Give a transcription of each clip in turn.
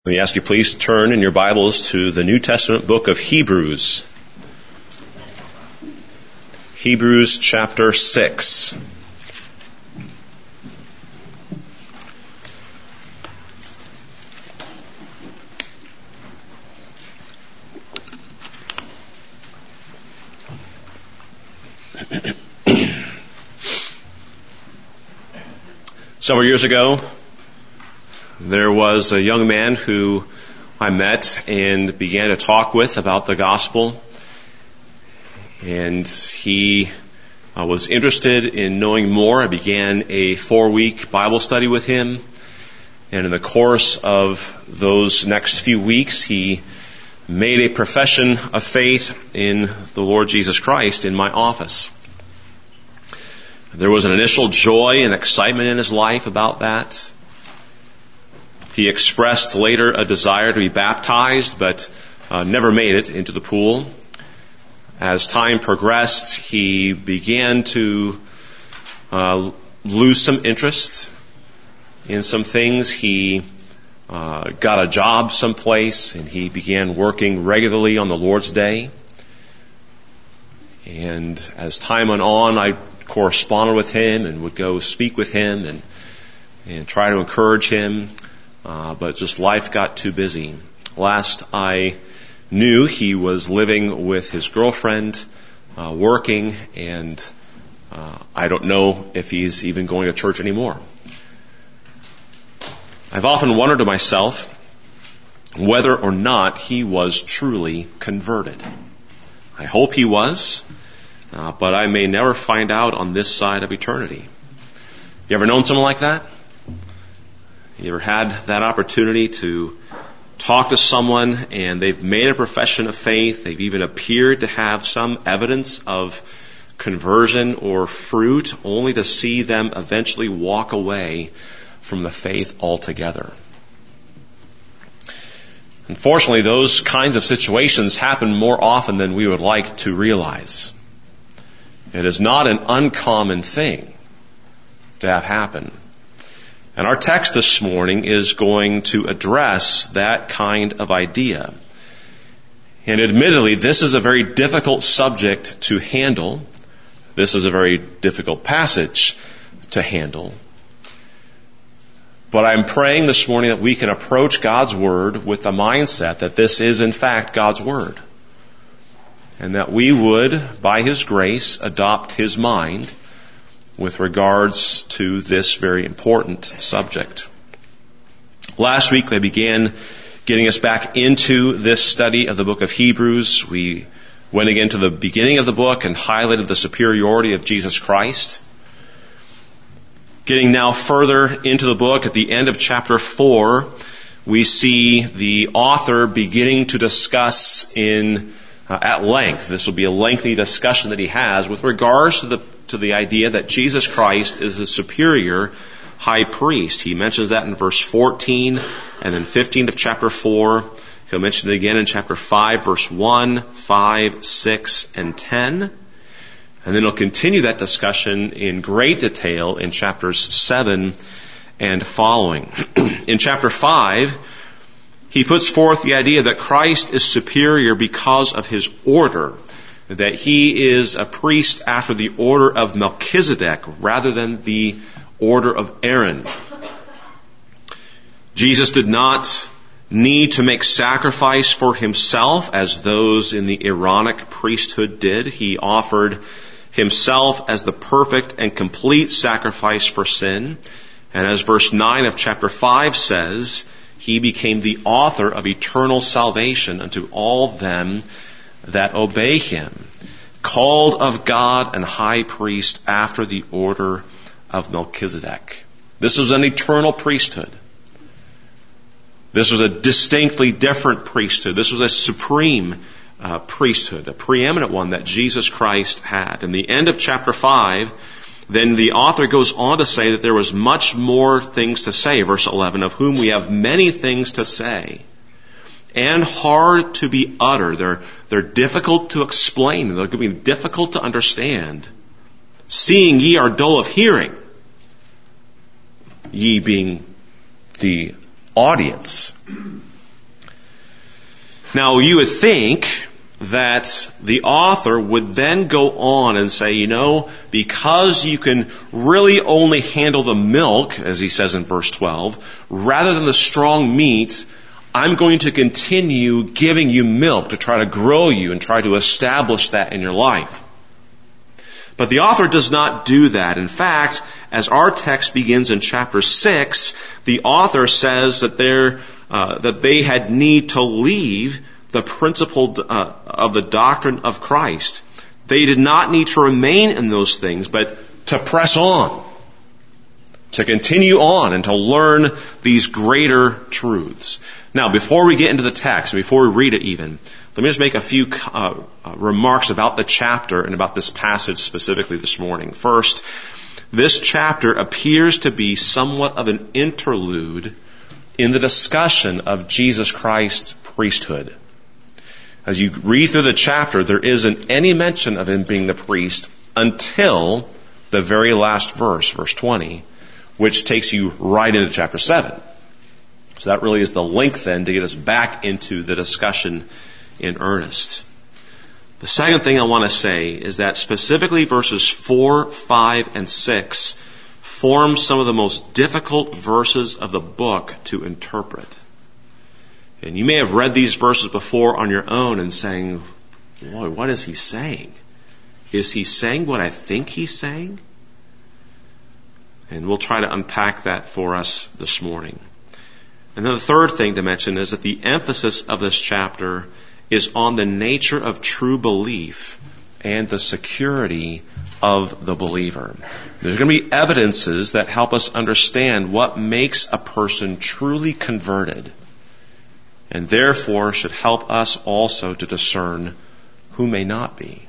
Let me ask you please to turn in your Bibles to the New Testament book of Hebrews. Hebrews chapter 6. Several years ago, there was a young man who I met and began to talk with about the gospel. And he was interested in knowing more. I began a 4-week Bible study with him. And in the course of those next few weeks, he made a profession of faith in the Lord Jesus Christ in my office. There was an initial joy and excitement in his life about that. He expressed later a desire to be baptized, but never made it into the pool. As time progressed, he began to lose some interest in some things. He got a job someplace, and he began working regularly on the Lord's Day. And as time went on, I corresponded with him and would go speak with him and try to encourage him. But just life got too busy. Last I knew, he was living with his girlfriend, working, and I don't know if he's even going to church anymore. I've often wondered to myself whether or not he was truly converted. I hope he was, but I may never find out on this side of eternity. You ever known someone like that? You ever had that opportunity to talk to someone and they've made a profession of faith, they've even appeared to have some evidence of conversion or fruit, only to see them eventually walk away from the faith altogether? Unfortunately, those kinds of situations happen more often than we would like to realize. It is not an uncommon thing to have happen. And our text this morning is going to address that kind of idea. And admittedly, this is a very difficult subject to handle. This is a very difficult passage to handle. But I'm praying this morning that we can approach God's Word with the mindset that this is in fact God's Word. And that we would, by His grace, adopt His mind with regards to this very important subject. Last week, I began getting us back into this study of the book of Hebrews. We went again to the beginning of the book and highlighted the superiority of Jesus Christ. Getting now further into the book, at the end of chapter 4, we see the author beginning to discuss at length. This will be a lengthy discussion that he has with regards to the idea that Jesus Christ is the superior high priest. He mentions that in verse 14 and then 15 of chapter 4. He'll mention it again in chapter 5, verse 1, 5, 6, and 10. And then he'll continue that discussion in great detail in chapters 7 and following. In chapter 5, he puts forth the idea that Christ is superior because of his order, that he is a priest after the order of Melchizedek rather than the order of Aaron. Jesus did not need to make sacrifice for himself as those in the Aaronic priesthood did. He offered himself as the perfect and complete sacrifice for sin. And as verse 9 of chapter 5 says, he became the author of eternal salvation unto all them that obey him, called of God and high priest after the order of Melchizedek. This was an eternal priesthood. This was a distinctly different priesthood. This was a supreme priesthood, a preeminent one that Jesus Christ had. In the end of chapter 5, then the author goes on to say that there was much more things to say. Verse 11, of whom we have many things to say, and hard to be uttered. They're difficult to explain. They're going to be difficult to understand. Seeing ye are dull of hearing. Ye being the audience. Now, you would think that the author would then go on and say, because you can really only handle the milk, as he says in verse 12, rather than the strong meat, I'm going to continue giving you milk to try to grow you and try to establish that in your life. But the author does not do that. In fact, as our text begins in chapter 6, the author says that they had need to leave the principle of the doctrine of Christ. They did not need to remain in those things, but to press on, to continue on and to learn these greater truths. Now, before we get into the text, before we read it even, let me just make a few remarks about the chapter and about this passage specifically this morning. First, this chapter appears to be somewhat of an interlude in the discussion of Jesus Christ's priesthood. As you read through the chapter, there isn't any mention of him being the priest until the very last verse, verse 20, which takes you right into chapter 7. So that really is the link then to get us back into the discussion in earnest. The second thing I want to say is that specifically verses 4, 5, and 6 form some of the most difficult verses of the book to interpret. And you may have read these verses before on your own and saying, boy, what is he saying? Is he saying what I think he's saying? And we'll try to unpack that for us this morning. And then the third thing to mention is that the emphasis of this chapter is on the nature of true belief and the security of the believer. There's going to be evidences that help us understand what makes a person truly converted, and therefore should help us also to discern who may not be.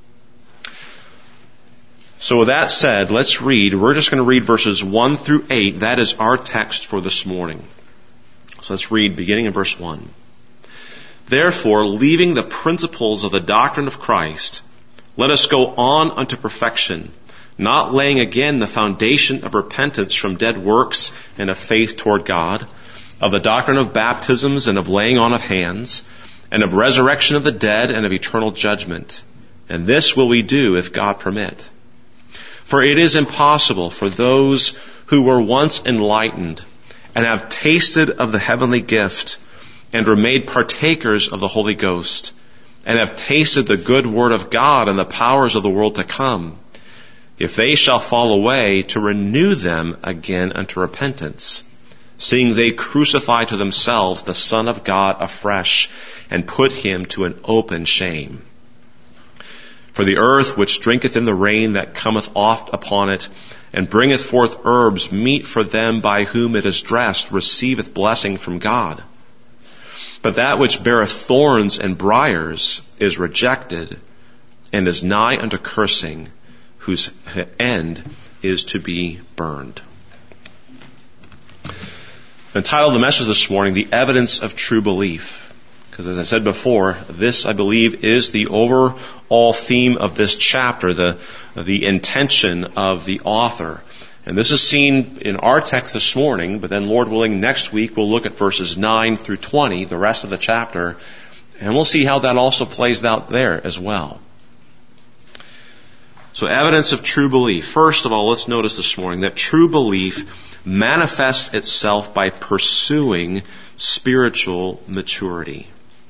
So with that said, let's read. We're just going to read verses 1 through 8. That is our text for this morning. So let's read beginning in verse 1. Therefore, leaving the principles of the doctrine of Christ, let us go on unto perfection, not laying again the foundation of repentance from dead works and of faith toward God, of the doctrine of baptisms and of laying on of hands, and of resurrection of the dead and of eternal judgment. And this will we do if God permit. For it is impossible for those who were once enlightened and have tasted of the heavenly gift and were made partakers of the Holy Ghost and have tasted the good word of God and the powers of the world to come, if they shall fall away, to renew them again unto repentance, seeing they crucify to themselves the Son of God afresh and put him to an open shame. For the earth which drinketh in the rain that cometh oft upon it, and bringeth forth herbs meet for them by whom it is dressed, receiveth blessing from God. But that which beareth thorns and briars is rejected, and is nigh unto cursing, whose end is to be burned. I've entitled the message this morning, The Evidence of True Belief. Because as I said before, this, I believe, is the overall theme of this chapter, the intention of the author. And this is seen in our text this morning, but then, Lord willing, next week we'll look at verses 9 through 20, the rest of the chapter, and we'll see how that also plays out there as well. So, evidence of true belief. First of all, let's notice this morning that true belief manifests itself by pursuing spiritual maturity.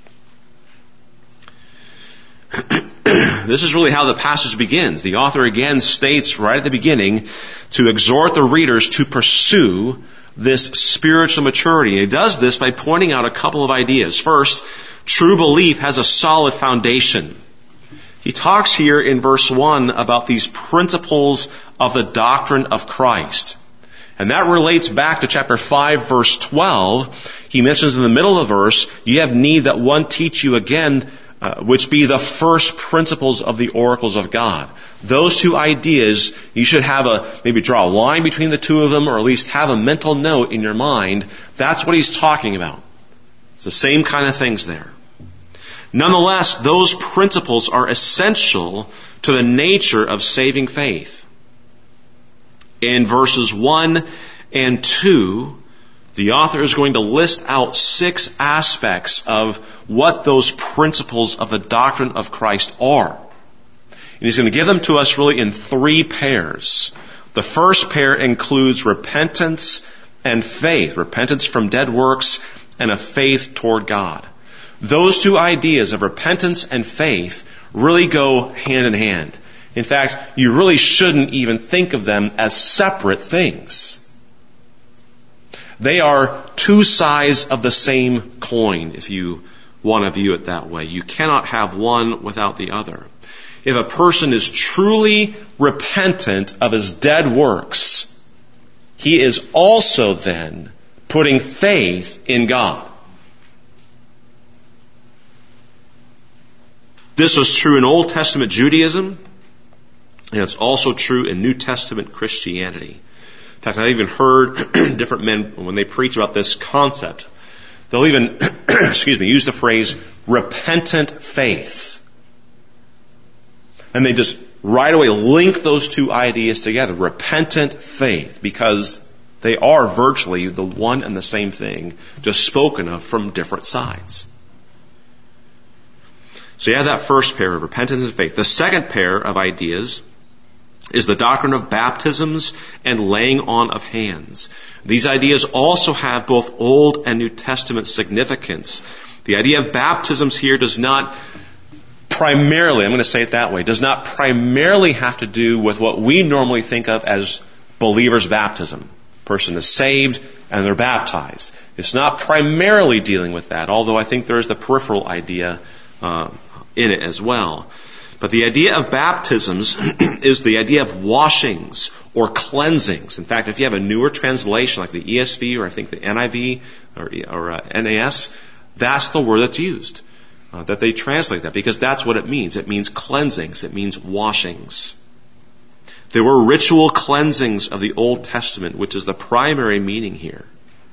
This is really how the passage begins. The author again states right at the beginning to exhort the readers to pursue this spiritual maturity. And he does this by pointing out a couple of ideas. First, true belief has a solid foundation. He talks here in verse 1 about these principles of the doctrine of Christ. And that relates back to chapter 5, verse 12. He mentions in the middle of the verse, you have need that one teach you again, which be the first principles of the oracles of God. Those two ideas, you should have maybe draw a line between the two of them, or at least have a mental note in your mind. That's what he's talking about. It's the same kind of things there. Nonetheless, those principles are essential to the nature of saving faith. In verses 1 and 2, the author is going to list out 6 aspects of what those principles of the doctrine of Christ are. And he's going to give them to us really in 3 pairs. The first pair includes repentance and faith. Repentance from dead works and a faith toward God. Those 2 ideas of repentance and faith really go hand in hand. In fact, you really shouldn't even think of them as separate things. They are 2 sides of the same coin, if you want to view it that way. You cannot have one without the other. If a person is truly repentant of his dead works, he is also then putting faith in God. This was true in Old Testament Judaism, and it's also true in New Testament Christianity. In fact, I've even heard different men, when they preach about this concept, they'll even, use the phrase repentant faith. And they just right away link those 2 ideas together, repentant faith, because they are virtually the one and the same thing, just spoken of from different sides. So you have that first pair of repentance and faith. The second pair of ideas is the doctrine of baptisms and laying on of hands. These ideas also have both Old and New Testament significance. The idea of baptisms here does not primarily, I'm going to say it that way, does not primarily have to do with what we normally think of as believer's baptism. A person is saved and they're baptized. It's not primarily dealing with that, although I think there is the peripheral idea in it as well. But the idea of baptisms is the idea of washings or cleansings. In fact, if you have a newer translation like the ESV or I think the NIV or NAS, that's the word that's used, that they translate that, because that's what it means. It means cleansings. It means washings. There were ritual cleansings of the Old Testament, which is the primary meaning here.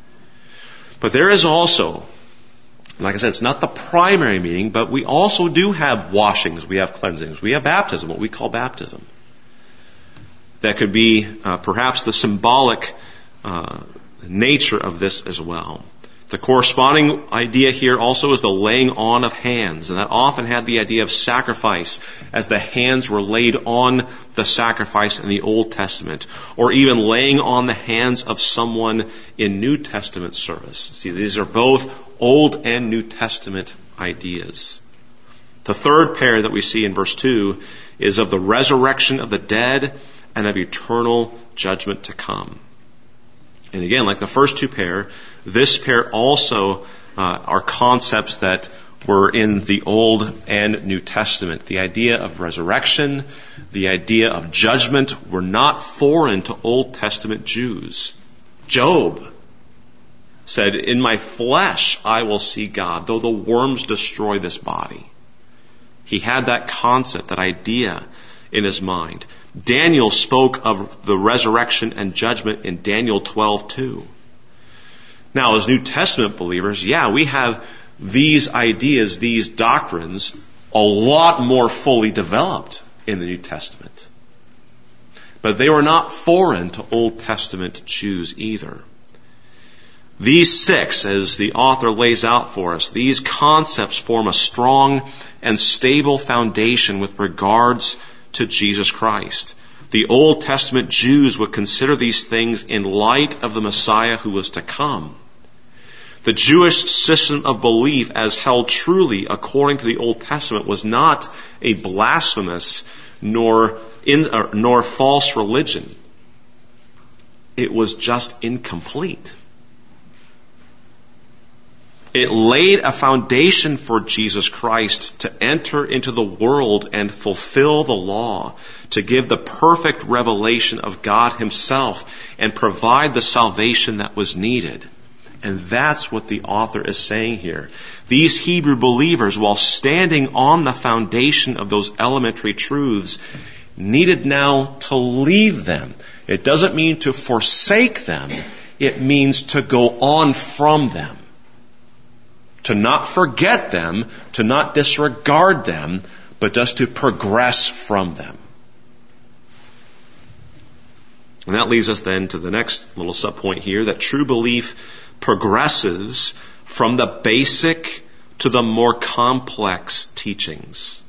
But there is also, like I said, it's not the primary meaning, but we also do have washings. We have cleansings. We have baptism, what we call baptism. That could be perhaps the symbolic nature of this as well. The corresponding idea here also is the laying on of hands, and that often had the idea of sacrifice, as the hands were laid on the sacrifice in the Old Testament, or even laying on the hands of someone in New Testament service. See, these are both Old and New Testament ideas. The third pair that we see in verse 2 is of the resurrection of the dead and of eternal judgment to come. And again, like the first 2 pair, this pair also are concepts that were in the Old and New Testament. The idea of resurrection, the idea of judgment were not foreign to Old Testament Jews. Job said, "In my flesh I will see God, though the worms destroy this body." He had that concept, that idea in his mind. Daniel spoke of the resurrection and judgment in Daniel 12:2. Now, as New Testament believers, we have these ideas, these doctrines, a lot more fully developed in the New Testament. But they were not foreign to Old Testament Jews either. These 6, as the author lays out for us, these concepts form a strong and stable foundation with regards to Jesus Christ. The Old Testament Jews would consider these things in light of the Messiah who was to come. The Jewish system of belief, as held truly according to the Old Testament, was not a blasphemous nor false religion. It was just incomplete. It laid a foundation for Jesus Christ to enter into the world and fulfill the law, to give the perfect revelation of God Himself and provide the salvation that was needed. And that's what the author is saying here. These Hebrew believers, while standing on the foundation of those elementary truths, needed now to leave them. It doesn't mean to forsake them. It means to go on from them. To not forget them, to not disregard them, but just to progress from them. And that leads us then to the next little subpoint here, that true belief progresses from the basic to the more complex teachings.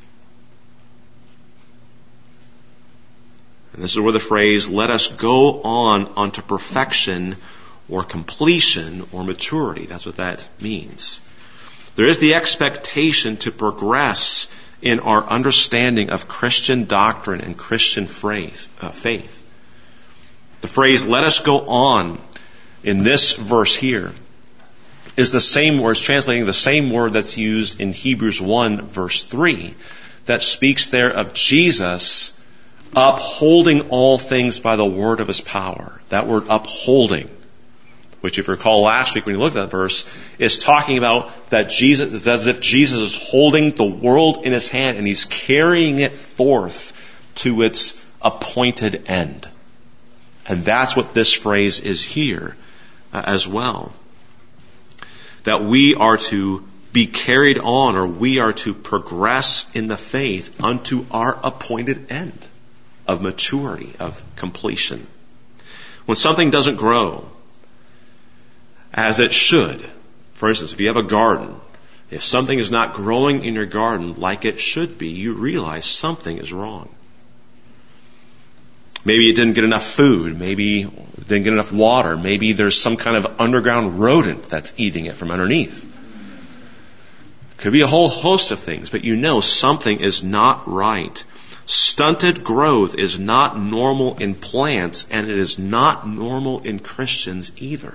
And this is where the phrase, let us go on unto perfection or completion or maturity. That's what that means. There is the expectation to progress in our understanding of Christian doctrine and Christian faith. The phrase, let us go on, in this verse here, is the same word, it's translating the same word that's used in Hebrews 1 verse 3, that speaks there of Jesus upholding all things by the word of his power. That word upholding, which if you recall last week when you looked at that verse, is talking about that Jesus, it's as if Jesus is holding the world in his hand and he's carrying it forth to its appointed end. And that's what this phrase is here as well. That we are to be carried on, or we are to progress in the faith unto our appointed end of maturity, of completion. When something doesn't grow as it should, for instance, if you have a garden, if something is not growing in your garden like it should be, you realize something is wrong. Maybe it didn't get enough food. Maybe it didn't get enough water. Maybe there's some kind of underground rodent that's eating it from underneath. Could be a whole host of things, but you know something is not right. Stunted growth is not normal in plants, and it is not normal in Christians either.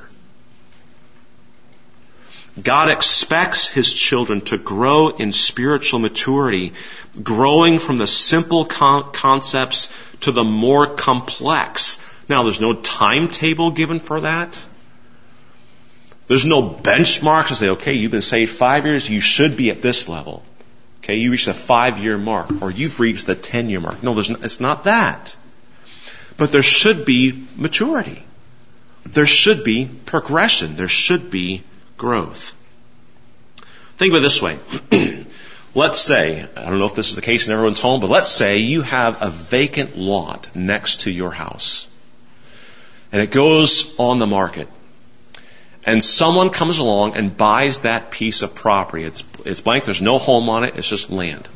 God expects his children to grow in spiritual maturity, growing from the simple concepts to the more complex. Now, there's no timetable given for that. There's no benchmark to say, okay, you've been saved 5 years, you should be at this level. Okay, you reached the 5-year mark, or you've reached the 10-year mark. No, it's not that. But there should be maturity. There should be progression. There should be growth. Think of it this way. Let's say, I don't know if this is the case in everyone's home, but let's say you have a vacant lot next to your house. And it goes on the market. And someone comes along and buys that piece of property. It's blank, there's no home on it, it's just land.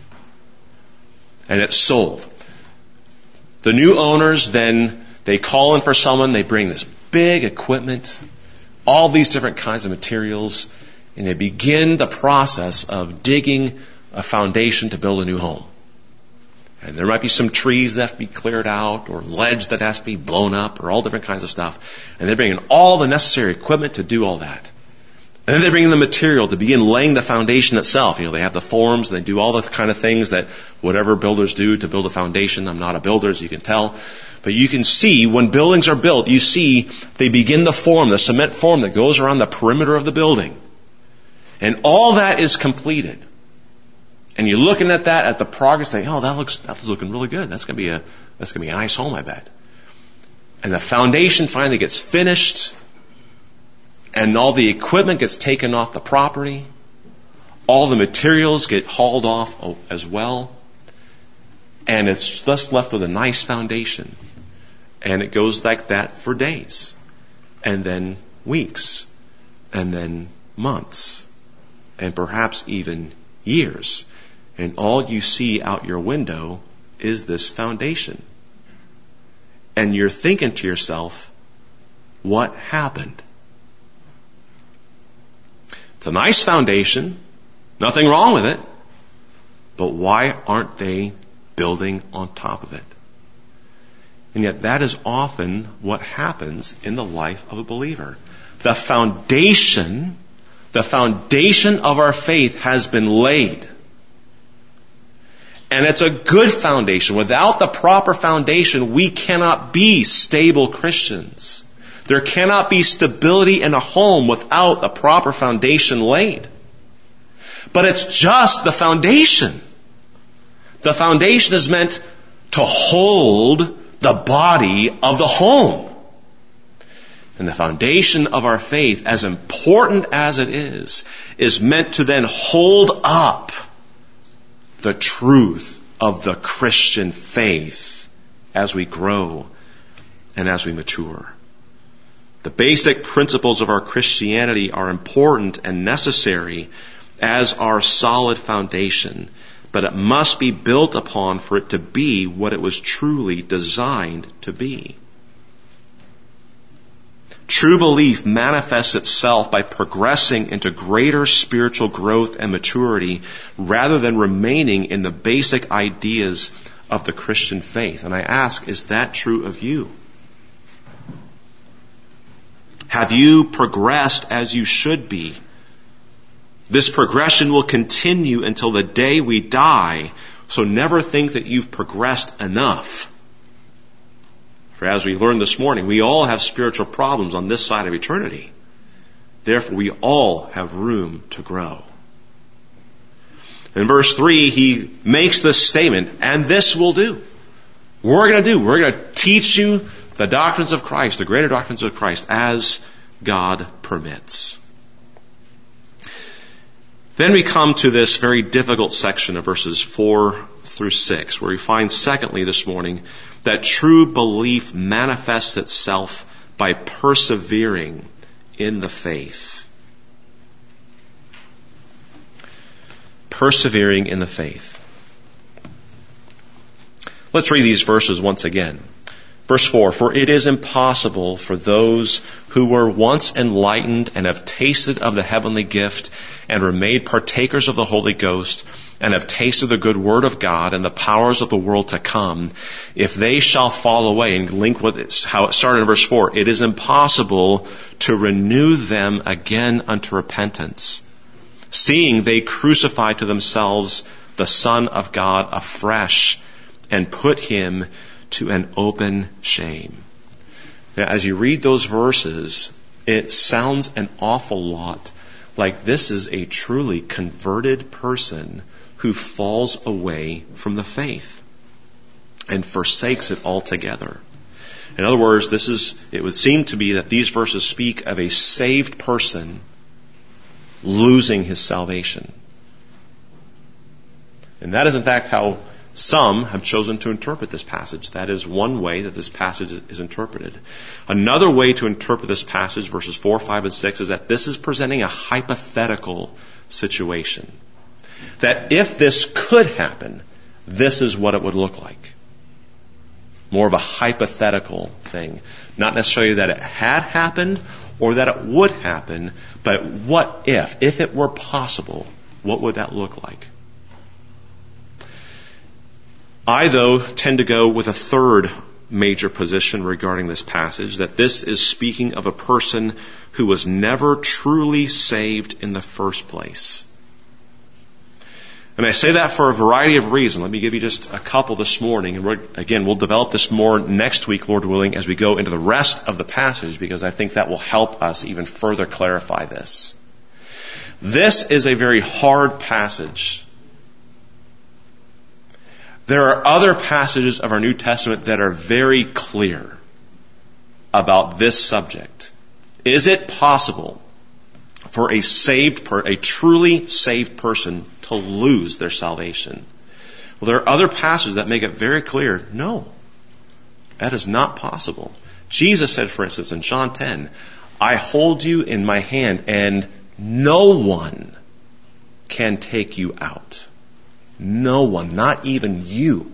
And it's sold. The new owners then, they call in for someone, they bring this big equipment, all these different kinds of materials, and they begin the process of digging a foundation to build a new home. And there might be some trees that have to be cleared out, or ledge that has to be blown up, or all different kinds of stuff. And they bring in all the necessary equipment to do all that. And then they bring in the material to begin laying the foundation itself. You know, they have the forms, and they do all the kind of things that whatever builders do to build a foundation. I'm not a builder, as you can tell. But you can see, when buildings are built, you see they begin the form, the cement form that goes around the perimeter of the building. And all that is completed. And you're looking at that, at the progress, saying, oh, that's looking really good. That's going to be a nice home, I bet. And the foundation finally gets finished, and all the equipment gets taken off the property. All the materials get hauled off as well. And it's just left with a nice foundation. And it goes like that for days. And then weeks. And then months. And perhaps even years. And all you see out your window is this foundation. And you're thinking to yourself, what happened? It's a nice foundation. Nothing wrong with it. But why aren't they building on top of it? And yet that is often what happens in the life of a believer. The foundation of our faith has been laid. And it's a good foundation. Without the proper foundation, we cannot be stable Christians. There cannot be stability in a home without the proper foundation laid. But it's just the foundation. The foundation is meant to hold the body of the home. And the foundation of our faith, as important as it is meant to then hold up the truth of the Christian faith as we grow and as we mature. The basic principles of our Christianity are important and necessary as our solid foundation, but it must be built upon for it to be what it was truly designed to be. True belief manifests itself by progressing into greater spiritual growth and maturity rather than remaining in the basic ideas of the Christian faith. And I ask, is that true of you? Have you progressed as you should be? This progression will continue until the day we die, so never think that you've progressed enough. For as we learned this morning, we all have spiritual problems on this side of eternity. Therefore, we all have room to grow. In verse 3, he makes this statement, and this will do. We're going to teach you the doctrines of Christ, the greater doctrines of Christ, as God permits. Then we come to this very difficult section of verses 4 through 6, where we find, secondly, this morning, that true belief manifests itself by persevering in the faith. Persevering in the faith. Let's read these verses once again. Verse 4, for it is impossible for those who were once enlightened and have tasted of the heavenly gift and were made partakers of the Holy Ghost and have tasted the good word of God and the powers of the world to come, if they shall fall away, and link with how it started in verse 4, it is impossible to renew them again unto repentance, seeing they crucify to themselves the Son of God afresh and put him to an open shame. Now, as you read those verses, it sounds an awful lot like this is a truly converted person who falls away from the faith and forsakes it altogether. In other words, it would seem to be that these verses speak of a saved person losing his salvation. And that is in fact how some have chosen to interpret this passage. That is one way that this passage is interpreted. Another way to interpret this passage, verses 4, 5, and 6, is that this is presenting a hypothetical situation. That if this could happen, this is what it would look like. More of a hypothetical thing. Not necessarily that it had happened or that it would happen, but what if it were possible, what would that look like? I, though, tend to go with a third major position regarding this passage, that this is speaking of a person who was never truly saved in the first place. And I say that for a variety of reasons. Let me give you just a couple this morning. And we'll develop this more next week, Lord willing, as we go into the rest of the passage, because I think that will help us even further clarify this. This is a very hard passage. There are other passages of our New Testament that are very clear about this subject. Is it possible for a truly saved person to lose their salvation? Well, there are other passages that make it very clear, no, that is not possible. Jesus said, for instance, in John 10, I hold you in my hand and no one can take you out. No one, not even you.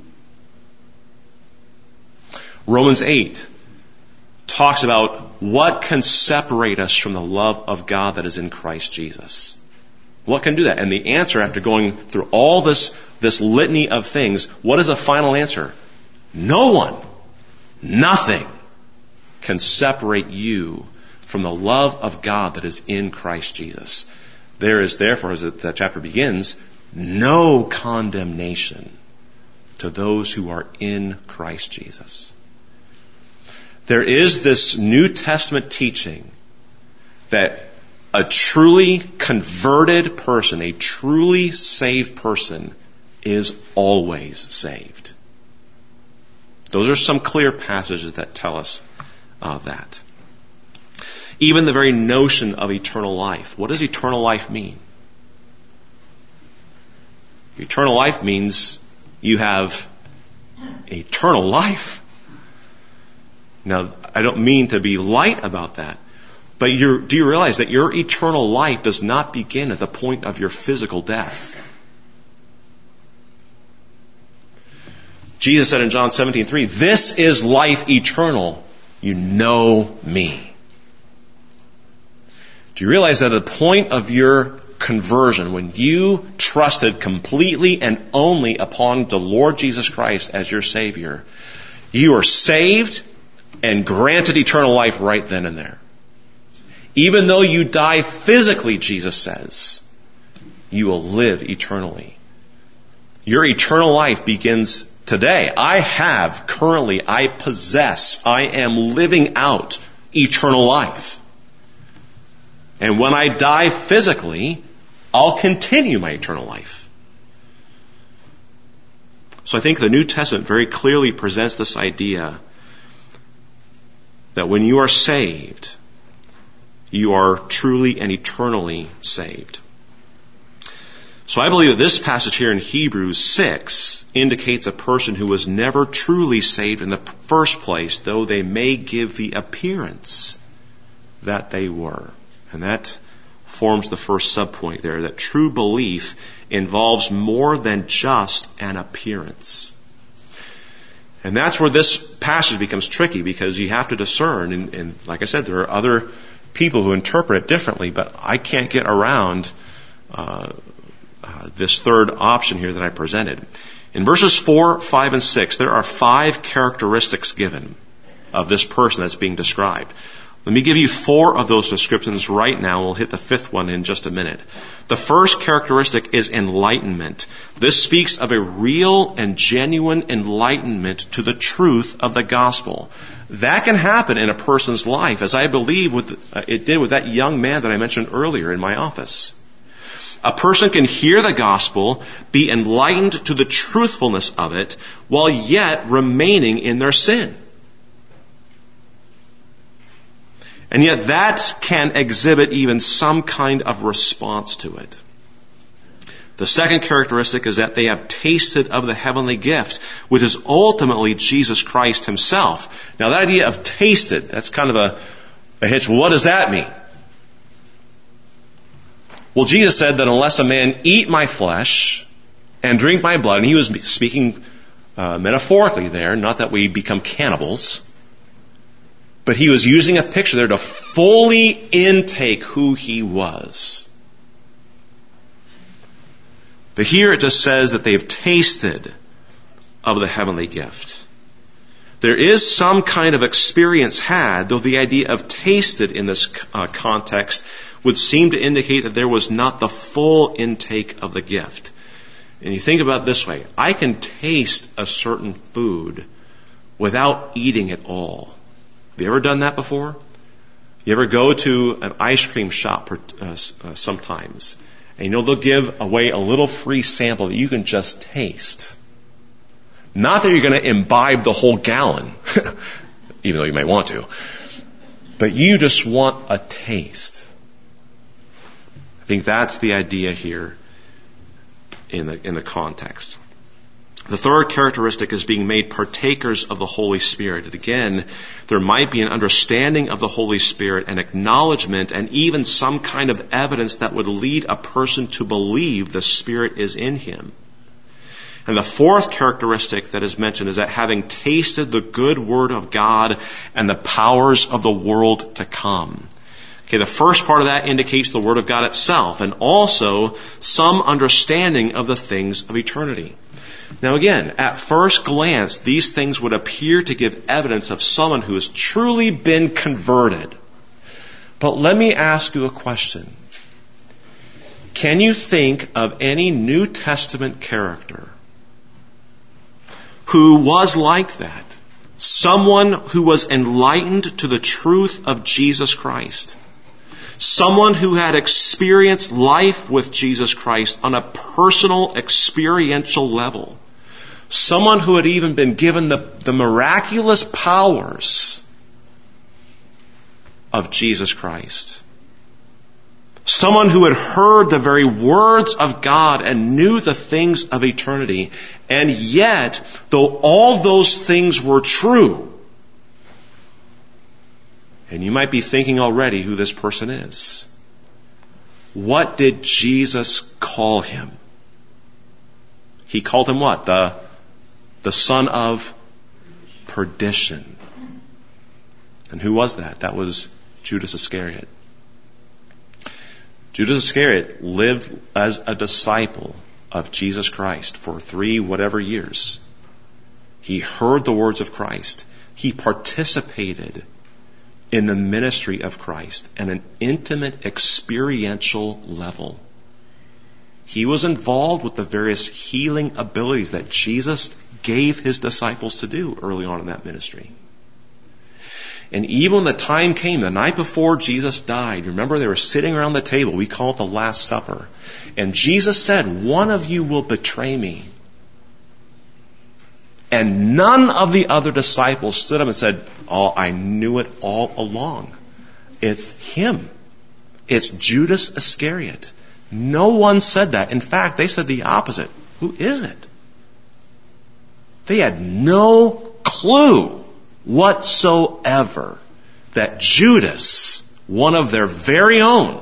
Romans 8 talks about what can separate us from the love of God that is in Christ Jesus. What can do that? And the answer, after going through all this litany of things, what is the final answer? No one, nothing can separate you from the love of God that is in Christ Jesus. There is therefore, as that chapter begins, no condemnation to those who are in Christ Jesus. There is this New Testament teaching that a truly converted person, a truly saved person, is always saved. Those are some clear passages that tell us that. Even the very notion of eternal life. What does eternal life mean? Eternal life means you have eternal life. Now, I don't mean to be light about that, but do you realize that your eternal life does not begin at the point of your physical death? Jesus said in John 17:3, "This is life eternal, you know me." Do you realize that at the point of your conversion, when you trusted completely and only upon the Lord Jesus Christ as your Savior, you are saved and granted eternal life right then and there? Even though you die physically, Jesus says, you will live eternally. Your eternal life begins today. I possess, I am living out eternal life. And when I die physically, I'll continue my eternal life. So I think the New Testament very clearly presents this idea that when you are saved, you are truly and eternally saved. So I believe that this passage here in Hebrews 6 indicates a person who was never truly saved in the first place, though they may give the appearance that they were. And that forms the first subpoint there, that true belief involves more than just an appearance. And that's where this passage becomes tricky, because you have to discern, and like I said, there are other people who interpret it differently, but I can't get around this third option here that I presented. In verses 4, 5, and 6, there are 5 characteristics given of this person that's being described. Let me give you 4 of those descriptions right now. We'll hit the 5th one in just a minute. The first characteristic is enlightenment. This speaks of a real and genuine enlightenment to the truth of the gospel. That can happen in a person's life, as I believe it did with that young man that I mentioned earlier in my office. A person can hear the gospel, be enlightened to the truthfulness of it, while yet remaining in their sin. And yet that can exhibit even some kind of response to it. The second characteristic is that they have tasted of the heavenly gift, which is ultimately Jesus Christ himself. Now that idea of tasted, that's kind of a hitch. What does that mean? Well, Jesus said that unless a man eat my flesh and drink my blood, and he was speaking metaphorically there, not that we become cannibals, but he was using a picture there to fully intake who he was. But here it just says that they have tasted of the heavenly gift. There is some kind of experience had, though the idea of tasted in this context would seem to indicate that there was not the full intake of the gift. And you think about it this way. I can taste a certain food without eating it all. Have you ever done that before? You ever go to an ice cream shop sometimes, and they'll give away a little free sample that you can just taste. Not that you're going to imbibe the whole gallon, even though you may want to, but you just want a taste. I think that's the idea here in the context. The third characteristic is being made partakers of the Holy Spirit. And again, there might be an understanding of the Holy Spirit, an acknowledgement, and even some kind of evidence that would lead a person to believe the Spirit is in him. And the fourth characteristic that is mentioned is that having tasted the good word of God and the powers of the world to come. Okay, the first part of that indicates the word of God itself, and also some understanding of the things of eternity. Now again, at first glance, these things would appear to give evidence of someone who has truly been converted. But let me ask you a question. Can you think of any New Testament character who was like that? Someone who was enlightened to the truth of Jesus Christ. Someone who had experienced life with Jesus Christ on a personal, experiential level. Someone who had even been given the miraculous powers of Jesus Christ. Someone who had heard the very words of God and knew the things of eternity. And yet, though all those things were true, And you might be thinking already who this person is. What did Jesus call him? He called him what? The son of perdition. And who was that? That was Judas Iscariot. Judas Iscariot lived as a disciple of Jesus Christ for 3 whatever years. He heard the words of Christ. He participated in the ministry of Christ at an intimate, experiential level. He was involved with the various healing abilities that Jesus gave his disciples to do early on in that ministry. And even when the time came, the night before Jesus died, remember they were sitting around the table. We call it the Last Supper. And Jesus said, one of you will betray me. And none of the other disciples stood up and said, oh, I knew it all along. It's him. It's Judas Iscariot. No one said that. In fact, they said the opposite. Who is it? They had no clue whatsoever that Judas, one of their very own,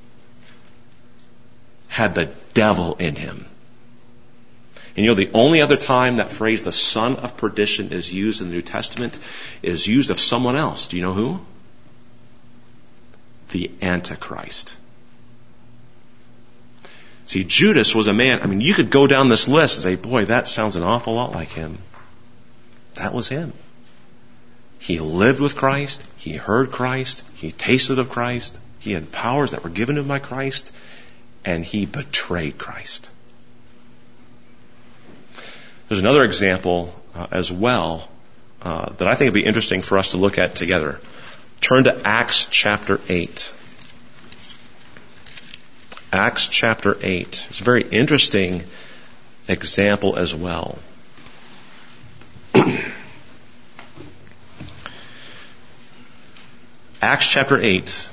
had the devil in him. And you know, the only other time that phrase, the son of perdition, is used in the New Testament is used of someone else. Do you know who? The Antichrist. See, Judas was a man, I mean, you could go down this list and say, boy, that sounds an awful lot like him. That was him. He lived with Christ. He heard Christ. He tasted of Christ. He had powers that were given to him by Christ. And he betrayed Christ. There's another example as well that I think would be interesting for us to look at together. Turn to Acts chapter 8. Acts chapter 8. It's a very interesting example as well. Acts chapter 8.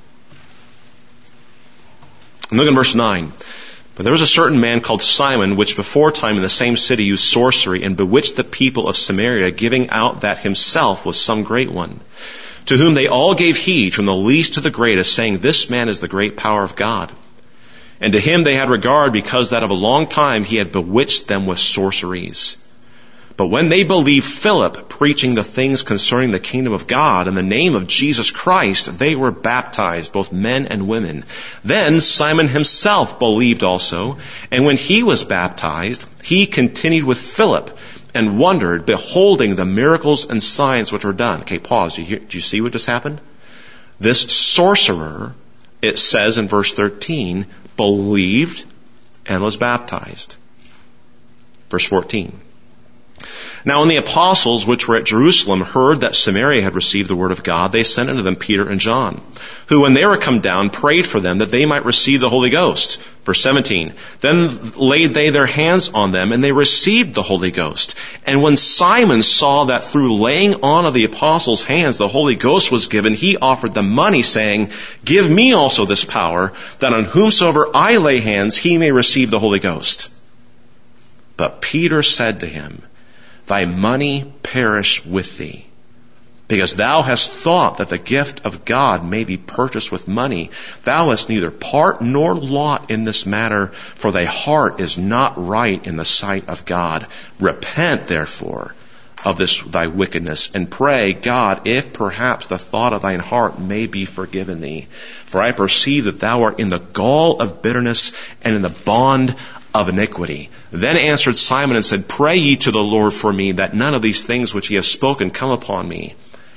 And look at verse 9. But there was a certain man called Simon, which before time in the same city used sorcery and bewitched the people of Samaria, giving out that himself was some great one, to whom they all gave heed, from the least to the greatest, saying, this man is the great power of God. And to him they had regard, because that of a long time he had bewitched them with sorceries. But when they believed Philip preaching the things concerning the kingdom of God in the name of Jesus Christ, they were baptized, both men and women. Then Simon himself believed also, and when he was baptized, he continued with Philip and wondered, beholding the miracles and signs which were done. Okay, pause. Do you see what just happened? This sorcerer, it says in verse 13, believed and was baptized. Verse 14. Now when the apostles which were at Jerusalem heard that Samaria had received the word of God, they sent unto them Peter and John, who when they were come down prayed for them that they might receive the Holy Ghost. Verse 17. Then laid they their hands on them, and they received the Holy Ghost. And when Simon saw that through laying on of the apostles' hands the Holy Ghost was given, he offered them money, saying, give me also this power, that on whomsoever I lay hands he may receive the Holy Ghost. But Peter said to him, thy money perish with thee, because thou hast thought that the gift of God may be purchased with money. Thou hast neither part nor lot in this matter, for thy heart is not right in the sight of God. Repent, therefore, of this thy wickedness, and pray God, if perhaps the thought of thine heart may be forgiven thee. For I perceive that thou art in the gall of bitterness and in the bond of iniquity. Then answered Simon and said, pray ye to the Lord for me, that none of these things which he has spoken come upon me.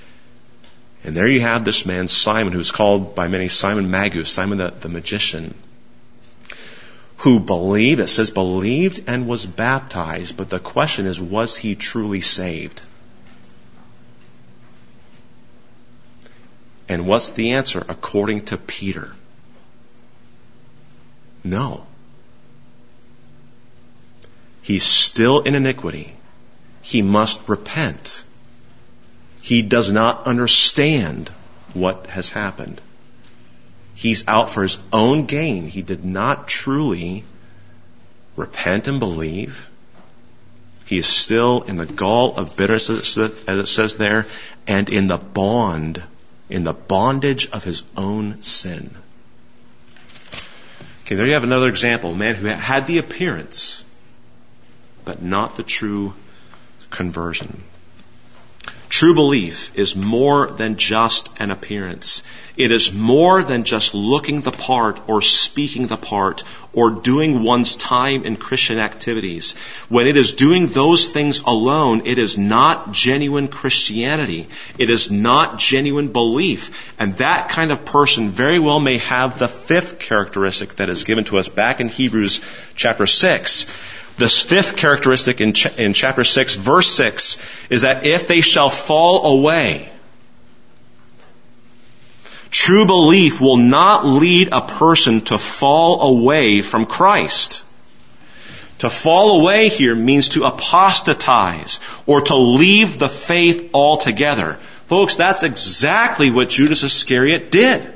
And there you have this man, Simon, who's called by many Simon Magus, Simon the magician, who believed, it says believed and was baptized. But the question is, was he truly saved? And what's the answer according to Peter? No. He's still in iniquity. He must repent. He does not understand what has happened. He's out for his own gain. He did not truly repent and believe. He is still in the gall of bitterness, as it says there, and in the bond in the bondage of his own sin. Okay, there you have another example. A man who had the appearance, but not the true conversion. True belief is more than just an appearance. It is more than just looking the part or speaking the part or doing one's time in Christian activities. When it is doing those things alone, it is not genuine Christianity. It is not genuine belief. And that kind of person very well may have the fifth characteristic that is given to us back in Hebrews chapter 6. This fifth characteristic in chapter 6, verse 6, is that if they shall fall away, true belief will not lead a person to fall away from Christ. To fall away here means to apostatize or to leave the faith altogether. Folks, that's exactly what Judas Iscariot did.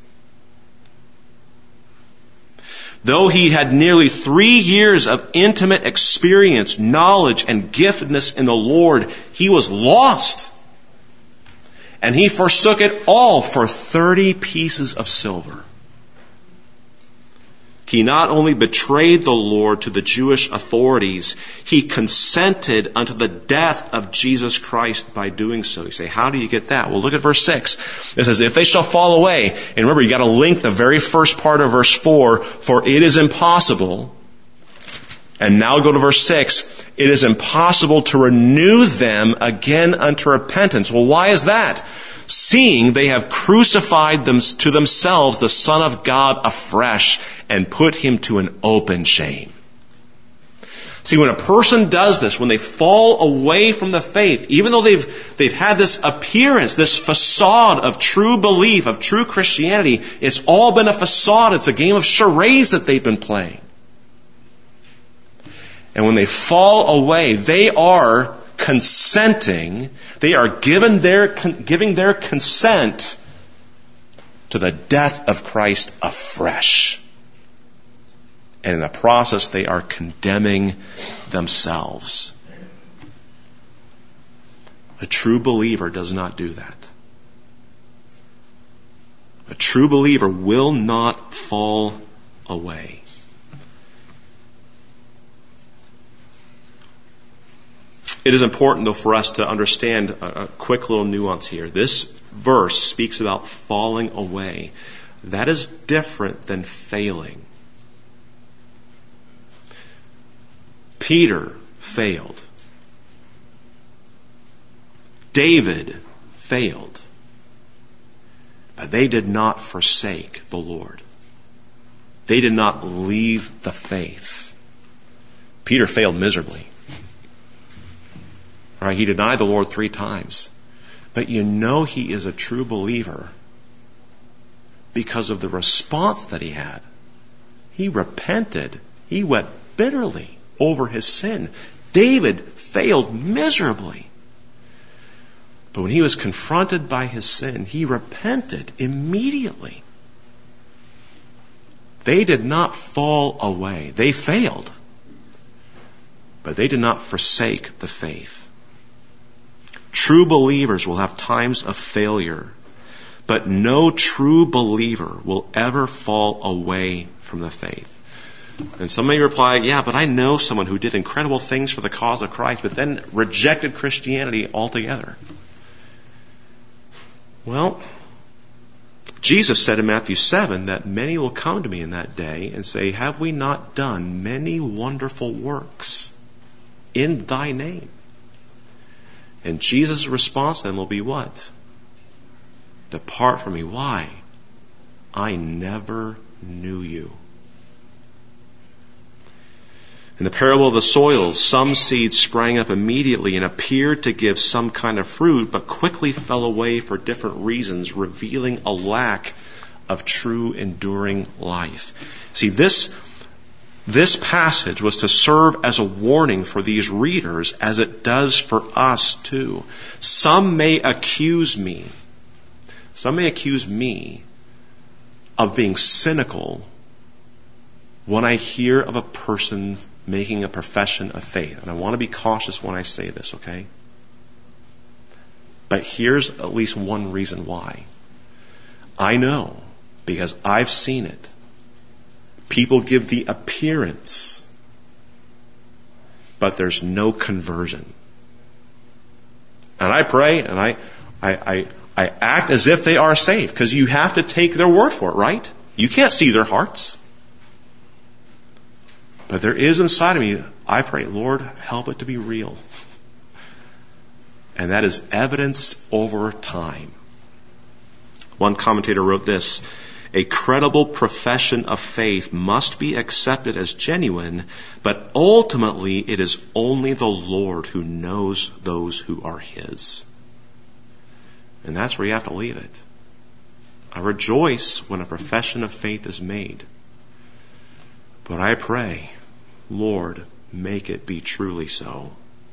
Though he had nearly 3 years of intimate experience, knowledge, and giftedness in the Lord, he was lost. And he forsook it all for 30 pieces of silver. He not only betrayed the Lord to the Jewish authorities, he consented unto the death of Jesus Christ by doing so. You say, how do you get that? Well, look at verse 6. It says, if they shall fall away, and remember, you got to link the very first part of verse 4, for it is impossible. And now go to verse 6. It is impossible to renew them again unto repentance. Well, why is that? Seeing they have crucified them to themselves the Son of God afresh and put him to an open shame. See, when a person does this, when they fall away from the faith, even though they've had this appearance, this facade of true belief, of true Christianity, it's all been a facade. It's a game of charades that they've been playing. And when they fall away, they are consenting, they are giving their consent to the death of Christ afresh. And in the process, they are condemning themselves. A true believer does not do that. A true believer will not fall away. It is important, though, for us to understand a quick little nuance here. This verse speaks about falling away. That is different than failing. Peter failed. David failed. But they did not forsake the Lord. They did not leave the faith. Peter failed miserably. Right? He denied the Lord 3 times. But you know he is a true believer because of the response that he had. He repented. He wept bitterly over his sin. David failed miserably. But when he was confronted by his sin, he repented immediately. They did not fall away. They failed. But they did not forsake the faith. True believers will have times of failure, but no true believer will ever fall away from the faith. And some may reply, yeah, but I know someone who did incredible things for the cause of Christ, but then rejected Christianity altogether. Well, Jesus said in Matthew 7 that many will come to me in that day and say, have we not done many wonderful works in thy name? And Jesus' response then will be what? Depart from me. Why? I never knew you. In the parable of the soils, some seeds sprang up immediately and appeared to give some kind of fruit, but quickly fell away for different reasons, revealing a lack of true enduring life. See, this passage was to serve as a warning for these readers as it does for us too. Some may accuse me of being cynical when I hear of a person making a profession of faith. And I want to be cautious when I say this, okay? But here's at least one reason why. I know, because I've seen it. People give the appearance, but there's no conversion. And I pray and I act as if they are saved, because you have to take their word for it, right? You can't see their hearts. But there is inside of me, I pray, Lord, help it to be real. And that is evidence over time. One commentator wrote this: a credible profession of faith must be accepted as genuine, but ultimately it is only the Lord who knows those who are His. And that's where you have to leave it. I rejoice when a profession of faith is made. But I pray, Lord, make it be truly so.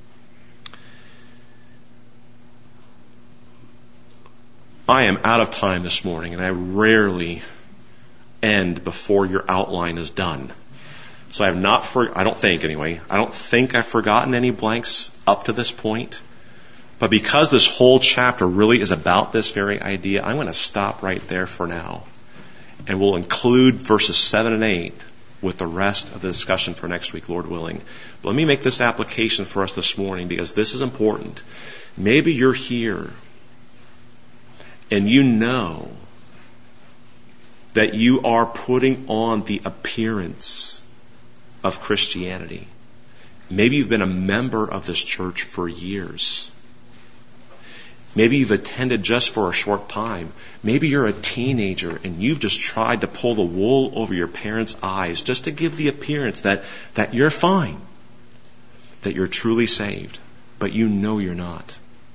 I am out of time this morning, and I rarely end before your outline is done. So I don't think I've forgotten any blanks up to this point. But because this whole chapter really is about this very idea, I'm going to stop right there for now. And we'll include verses 7 and 8 with the rest of the discussion for next week, Lord willing. But let me make this application for us this morning, because this is important. Maybe you're here and you know that you are putting on the appearance of Christianity. Maybe you've been a member of this church for years. Maybe you've attended just for a short time. Maybe you're a teenager and you've just tried to pull the wool over your parents' eyes just to give the appearance that you're fine, that you're truly saved, but you know you're not.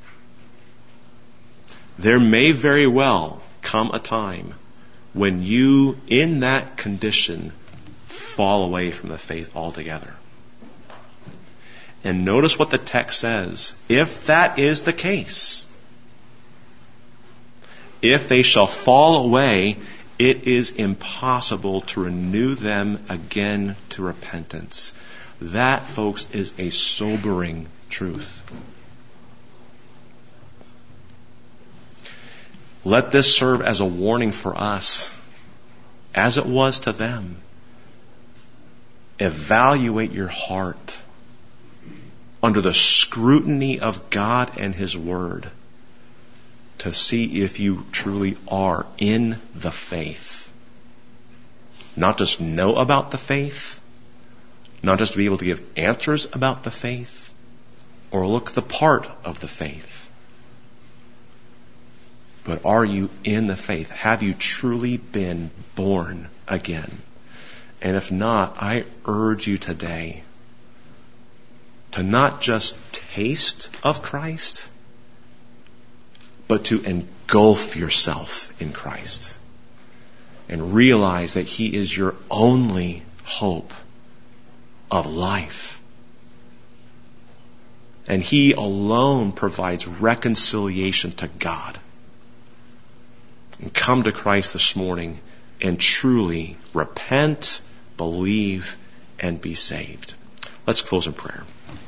There may very well come a time when you, in that condition, fall away from the faith altogether. And notice what the text says. If that is the case, if they shall fall away, it is impossible to renew them again to repentance. That, folks, is a sobering truth. Let this serve as a warning for us, as it was to them. Evaluate your heart under the scrutiny of God and His Word to see if you truly are in the faith. Not just know about the faith, not just to be able to give answers about the faith, or look the part of the faith. But are you in the faith? Have you truly been born again? And if not, I urge you today to not just taste of Christ, but to engulf yourself in Christ and realize that He is your only hope of life. And He alone provides reconciliation to God. And come to Christ this morning and truly repent, believe, and be saved. Let's close in prayer.